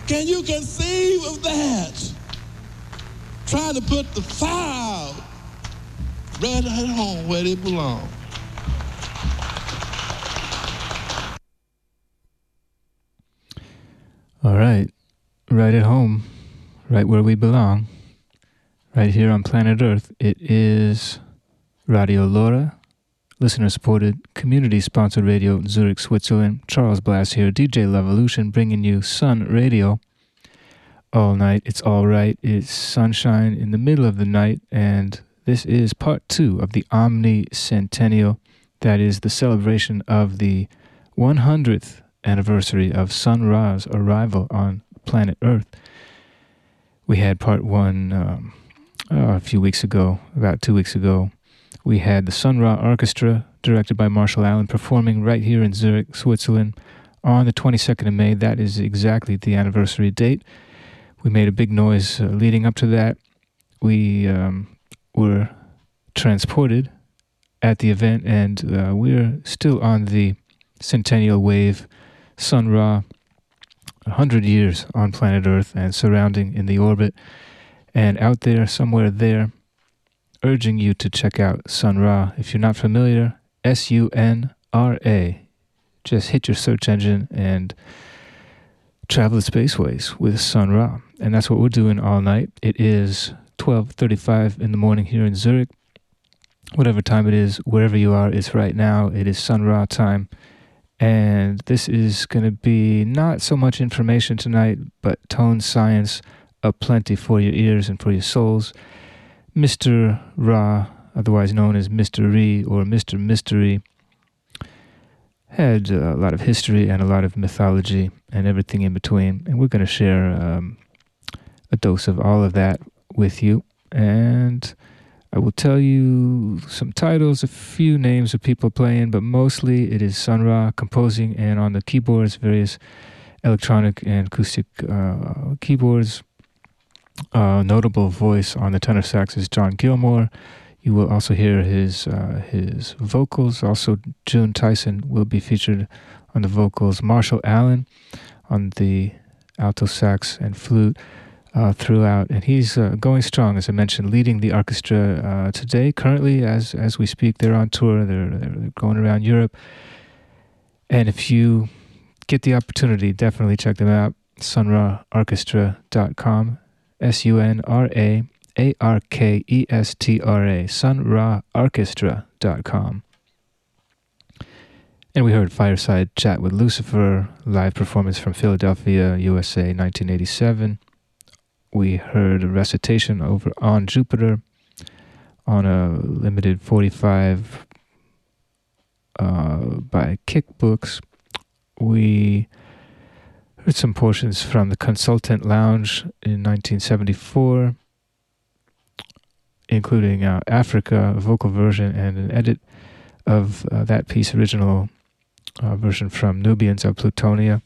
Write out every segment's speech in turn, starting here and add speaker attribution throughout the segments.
Speaker 1: Can you conceive of that? Trying to put the fire right at home where they belong.
Speaker 2: All right, right at home, right where we belong, right here on planet Earth. It is Radio Laura, listener-supported, community-sponsored radio in Zurich, Switzerland. Charles Blass here, DJ Levolution, bringing you Sun Radio all night. It's all right. It's sunshine in the middle of the night, and this is part 2 of the Omni Centennial. That is the celebration of the 100th anniversary of Sun Ra's arrival on planet Earth. We had part 1 a few weeks ago, about 2 weeks ago. We had the Sun Ra Orchestra, directed by Marshall Allen, performing right here in Zurich, Switzerland on the 22nd of May. That is exactly the anniversary date. We made a big noise leading up to that. We were transported at the event, and we're still on the centennial wave. Sun Ra, 100 years on planet Earth and surrounding in the orbit, and out there, somewhere there, urging you to check out Sun Ra. If you're not familiar, S-U-N-R-A. Just hit your search engine and travel the spaceways with Sun Ra. And that's what we're doing all night. It is 12:35 in the morning here in Zurich. Whatever time it is, wherever you are, it's right now. It is Sun Ra time. And this is going to be not so much information tonight, but tone science aplenty for your ears and for your souls. Mr. Ra, otherwise known as Mr. Ri or Mr. Mystery, had a lot of history and a lot of mythology and everything in between. And we're going to share a dose of all of that with you. And I will tell you some titles, a few names of people playing, but mostly it is Sun Ra composing, and on the keyboards, various electronic and acoustic keyboards. Notable voice on the tenor sax is John Gilmore. You will also hear his vocals. Also, June Tyson will be featured on the vocals. Marshall Allen on the alto sax and flute throughout, and he's going strong, as I mentioned, leading the orchestra today. Currently, as we speak, they're on tour. They're going around Europe, and if you get the opportunity, definitely check them out. sunraorchestra.com, sunraarkestra, sunraorchestra.com. And we heard Fireside Chat with Lucifer, live performance from Philadelphia, USA, 1987. We heard a recitation over on Jupiter on a limited 45 by Kick Books. We heard some portions from the Consultant Lounge in 1974, including Africa, a vocal version, and an edit of that piece, original version from Nubians of Plutonia.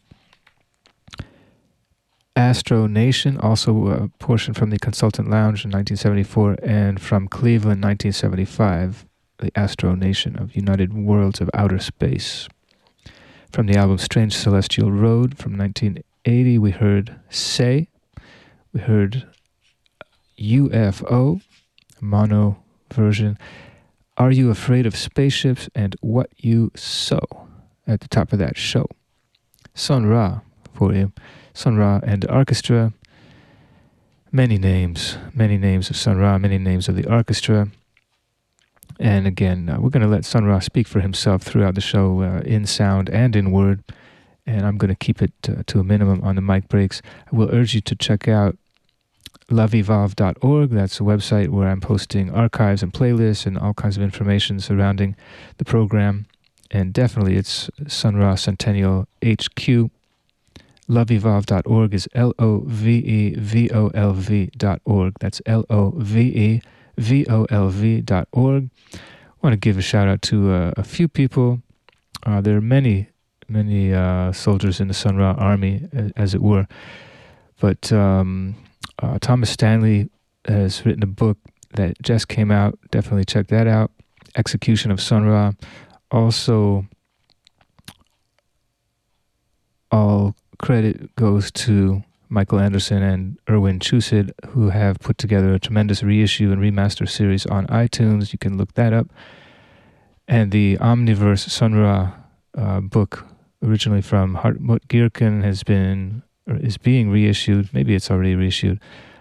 Speaker 2: Astro Nation, also a portion from the Consultant Lounge in 1974, and from Cleveland, 1975, the Astro Nation of United Worlds of Outer Space. From the album Strange Celestial Road from 1980, we heard Say, we heard UFO, mono version, Are You Afraid of Spaceships, and What You Sow at the top of that show. Sun Ra for you. Sun Ra and the orchestra. Many names of Sun Ra, many names of the orchestra. And again, we're going to let Sun Ra speak for himself throughout the show, in sound and in word. And I'm going to keep it to a minimum on the mic breaks. I will urge you to check out loveevolve.org. That's a website where I'm posting archives and playlists and all kinds of information surrounding the program. And definitely it's Sun Ra Centennial HQ. Loveevolve.org is LOVEVOLV.org. That's LOVEVOLV.org. I want to give a shout out to a few people. There are many soldiers in the Sun Ra Army, as it were. But Thomas Stanley has written a book that just came out. Definitely check that out. Execution of Sun Ra. Also, all credit goes to Michael Anderson and Erwin Chusid, who have put together a tremendous reissue and remaster series on iTunes. You can look that up. And the Omniverse Sun Ra book, originally from Hartmut Gierken, is being reissued. Maybe it's already reissued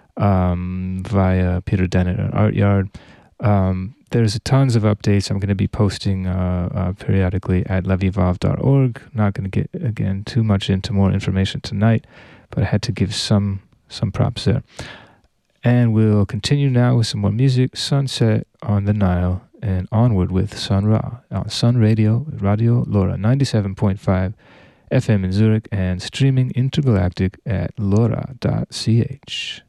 Speaker 2: via Peter Dennett at Art Yard. There's tons of updates I'm going to be posting periodically at levyvav.org. Not going to get, again, too much into more information tonight, but I had to give some props there. And we'll continue now with some more music. Sunset on the Nile, and onward with Sun Ra on Sun Radio, Radio Lora 97.5 FM in Zurich, and streaming intergalactic at lora.ch.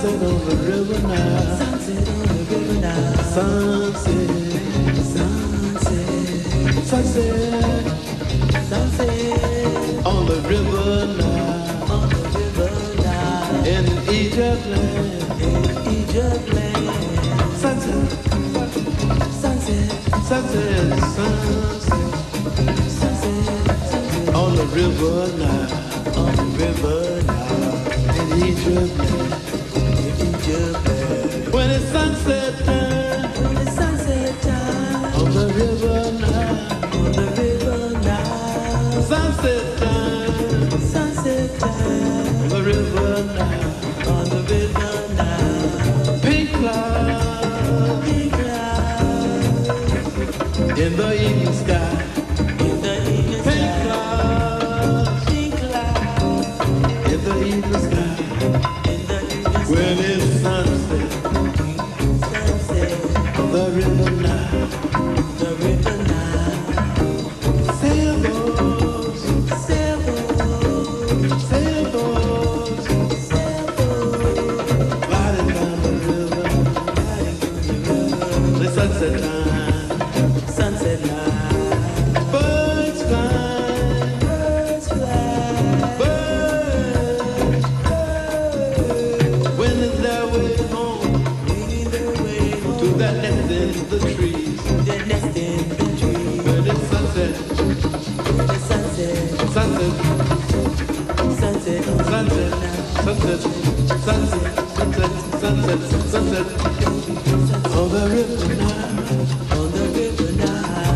Speaker 1: Sunset on the river now. Sunset on the river now. Sunset, sunset, sunset, sunset on the river now. On the river now. In Egypt land. In Egypt land. Sunset, sunset, sunset, sunset, sunset on the river now. On the river now. In Egypt land. When it's sunset time, when it's sunset time, on the river now, on the river now, sunset time, sunset time, on the river now, on the river now, pink cloud, in the evening sky, in the evening sky, pink cloud, in the evening sky, in the evening sky, when it's sunset. The river now, the river now. Sailboats, sailboats, sailboats, sailboats, gliding down the river, gliding down the river. The sunset line, sunset line. Birds fly, birds fly, birds, birds. When is their way home? To that nest in the trees, that nest in the trees. When it's sunset, it's sunset, sunset, sunset, sunset, sunset, sunset, sunset, sunset, sunset, on the river now, on the river now.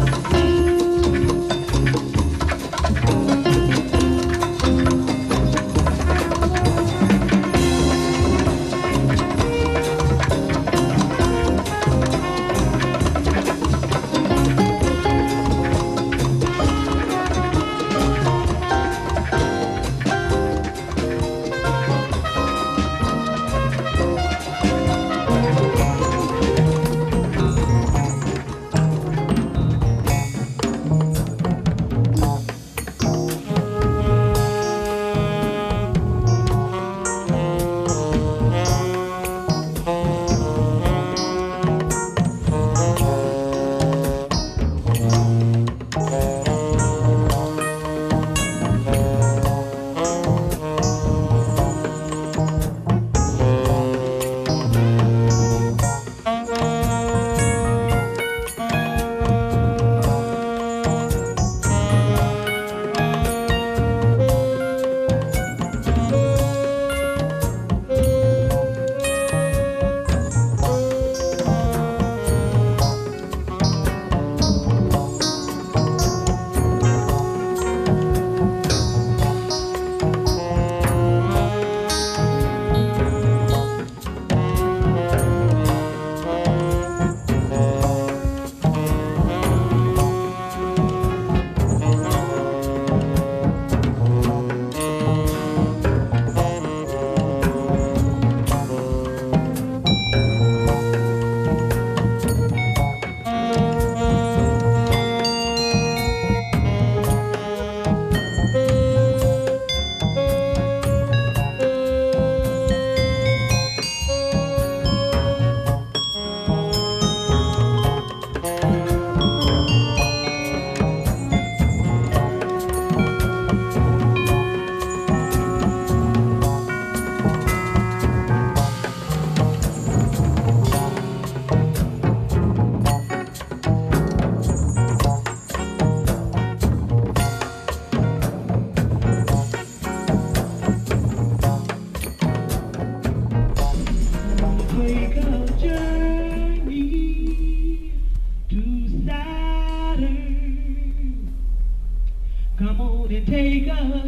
Speaker 3: Come on and take a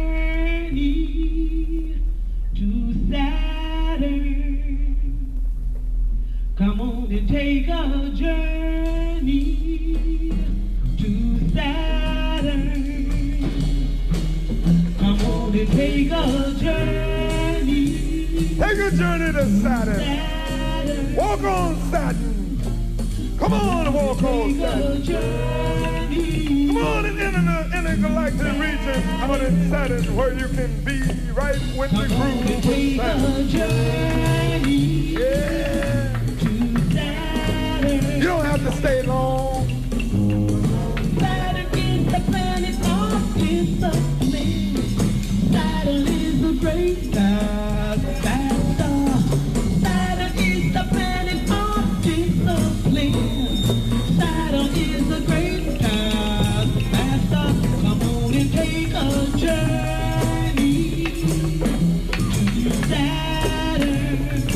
Speaker 3: journey to Saturn. Come on and take a journey to Saturn. Come on and take a journey.
Speaker 4: Take a journey to Saturn. Walk on Saturn. Come on and walk on Saturn. Come on and enter the intergalactic region on Saturn where you can be right with the groove of Saturn. to stay long.
Speaker 3: Saturn is the planet of discipline. Saturn is the great star. Saturn is the planet of discipline. Saturn is the great star. Come on and take a journey to Saturn.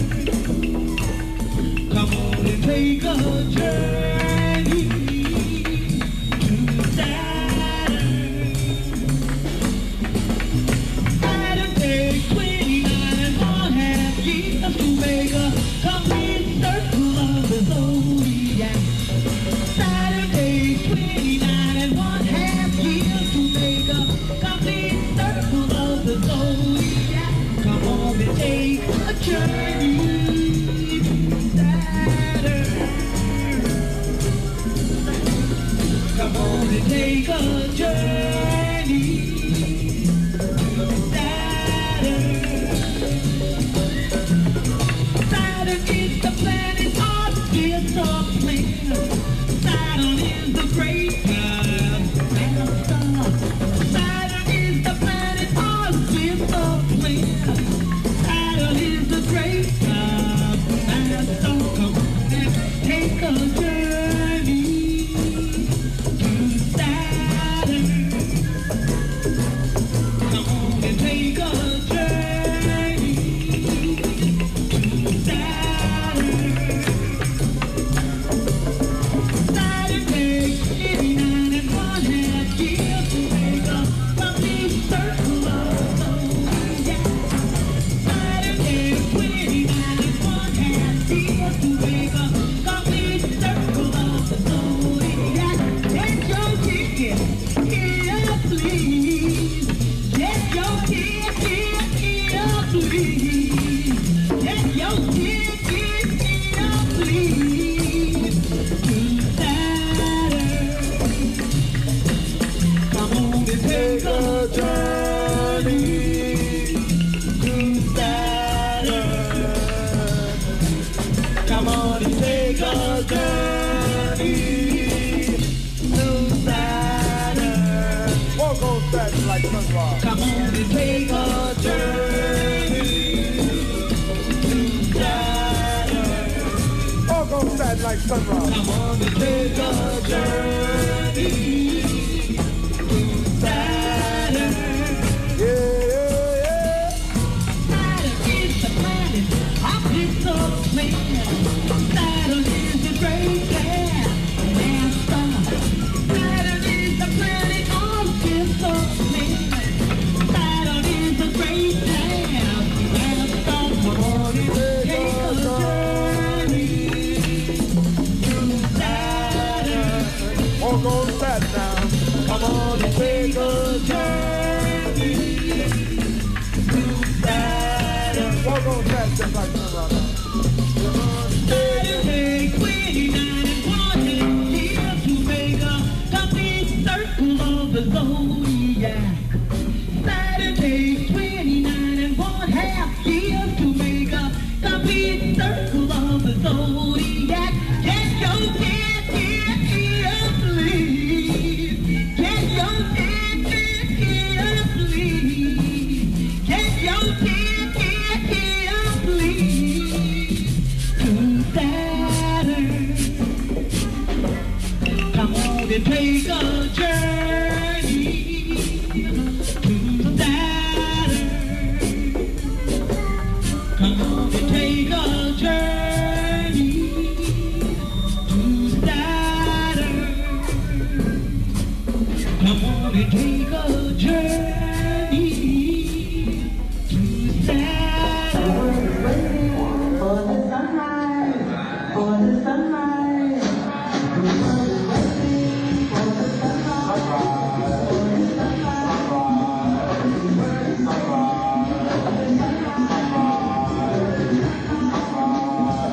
Speaker 3: Come on and take a journey to Saturn. Saturn takes 29 and 1/2 years to make a complete circle of the zodiac. Saturn takes 29 and 1/2 years to make a complete circle of the zodiac. Come on and take a journey to Saturn. Come on and take a journey to Saturn. Saturn is the planet of discipline. Saturn is the great star. Saturn is the planet of discipline. Saturn is the great star. Come on and take a journey to Saturn. Come on and take a journey to Saturn. Saturn takes 89 and 1/2 years to make a complete circle of the zodiac. Saturn takes 29 and 1/2 years to make a complete circle of the zodiac. Get your ticket, here please. Get your ticket, here please. Get your ticket, here please. To Saturn. Come on and take a journey to Saturn. Come on and take a journey to Saturn.
Speaker 4: Walk on Saturn like sunrise.
Speaker 3: Come on and take a journey to Saturn.
Speaker 4: Walk on Saturn like sunrise.
Speaker 3: Come on and take a journey to Saturn.
Speaker 4: Yeah, yeah,
Speaker 3: Saturn is the planet of discipline. Saturn is the great gas master. Saturn is the planet of discipline. Saturn is the great gas master. Come on and take a journey to Saturn.
Speaker 4: yeah. Walk on Saturn now.
Speaker 3: Come on and take a journey to Saturn.
Speaker 4: Walk on Saturn just like sunrise.
Speaker 3: Saturn takes 29 and 1/2 years to make a complete circle of the zodiac. Saturn takes 29 and 1/2 years to make a complete circle of the zodiac. Get your ticket here, please. Get your ticket here, please. Get your ticket here, please. To Saturn. Come on and take a journey to Saturn. Come on and take a journey to Saturn. Come on and take a journey to Saturn.
Speaker 5: For the sunrise, for the sunrise. Waiting for the sunrise.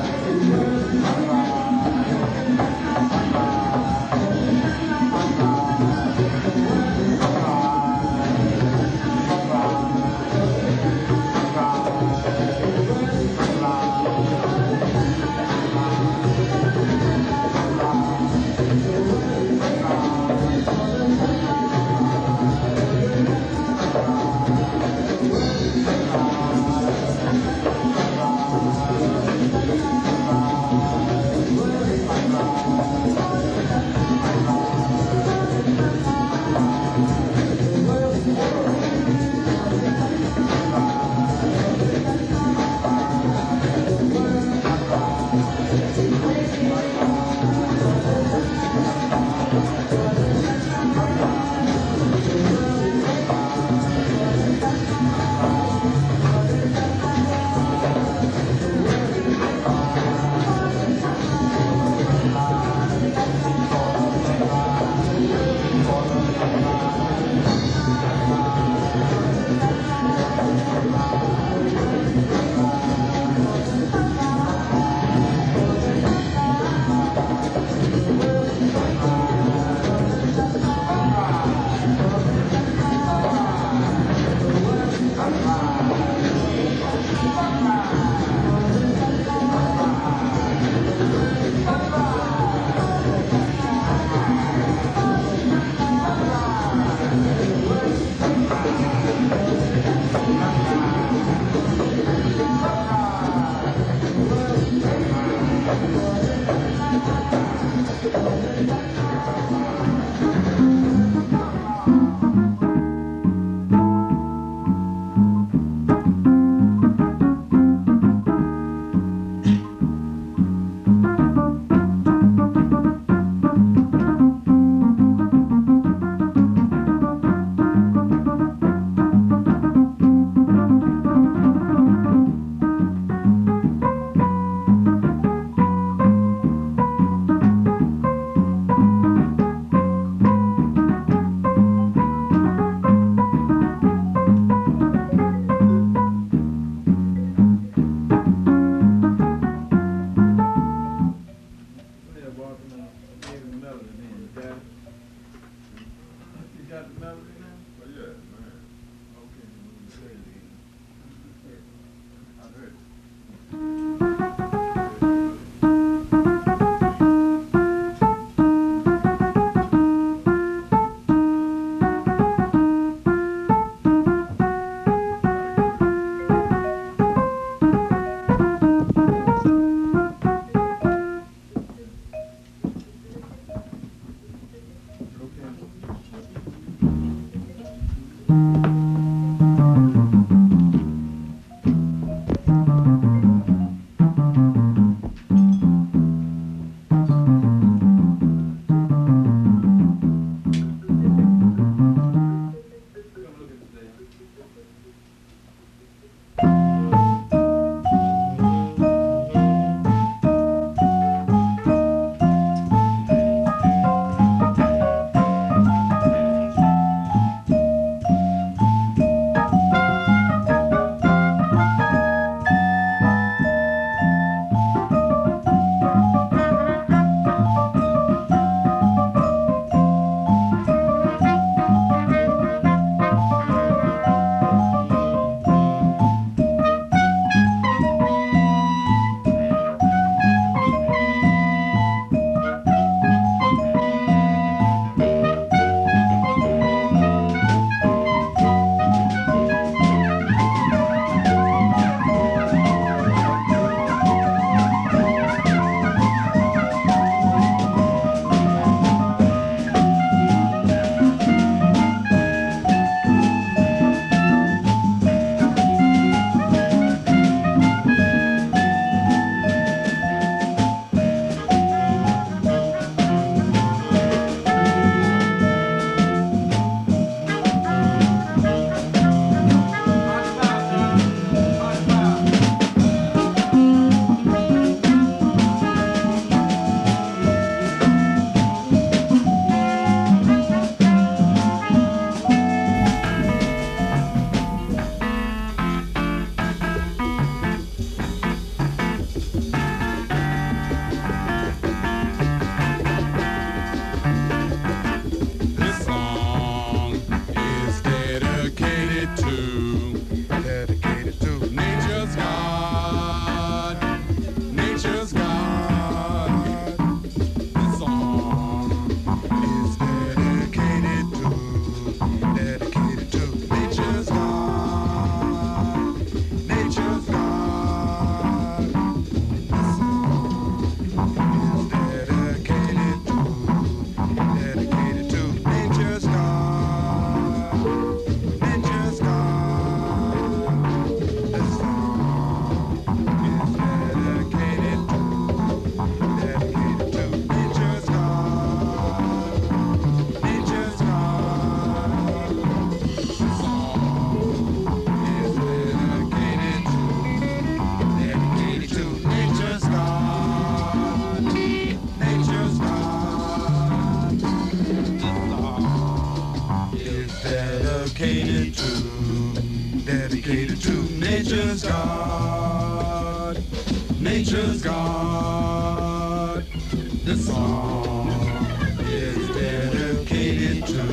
Speaker 1: nature's God. This song is dedicated to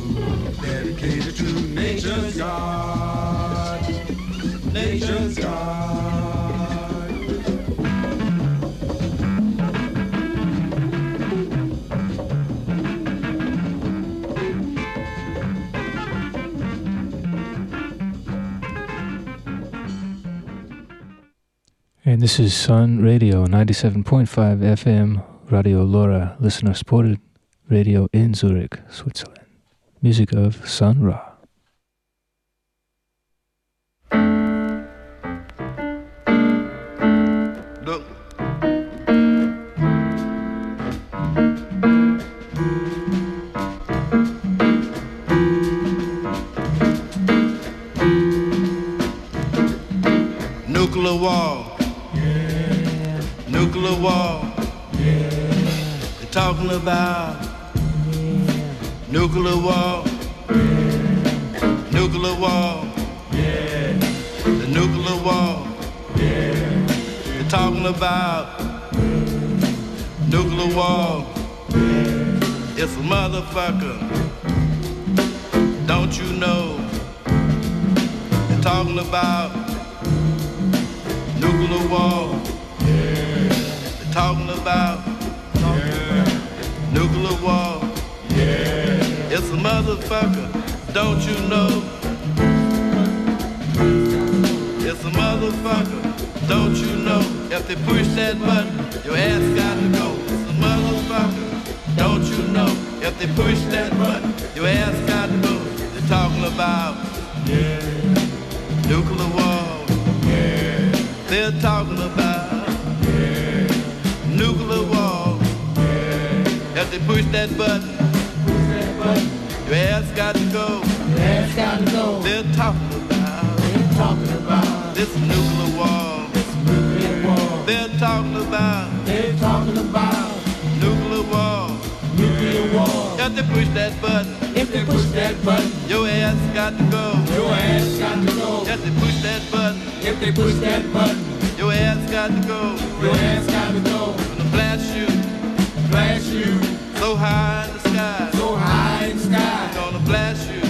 Speaker 1: nature's God. Nature's God.
Speaker 2: And this is Sun Radio 97.5 FM, Radio Lora, listener supported radio in Zurich, Switzerland. Music of Sun Ra.
Speaker 1: Look. Nuclear war. Nuclear war. They're talking about nuclear war. Nuclear war. The nuclear war. They're talking about nuclear war. It's a motherfucker. Don't you know? They're talking about nuclear war. They're talking about nuclear war. It's a motherfucker. Don't you know? It's a motherfucker. Don't you know? If they push that button, your ass got to go. It's a motherfucker. Don't you know? If they push that button, your ass got to go. They're talking about nuclear war. They're talking about nuclear war. If they push that button, your ass got to go. They're talking about this nuclear war. They're talking about nuclear war. If they push that button, your ass got to go. If they push that button, your ass got to go. Gonna blast you so high in the sky. Gonna blast you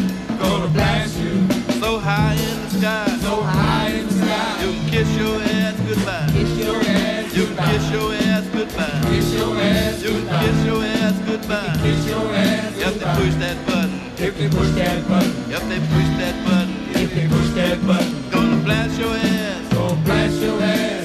Speaker 1: so high in the sky. You can kiss your ass goodbye. You can kiss your ass goodbye. You can kiss your ass goodbye. If they push that button. If they push that button.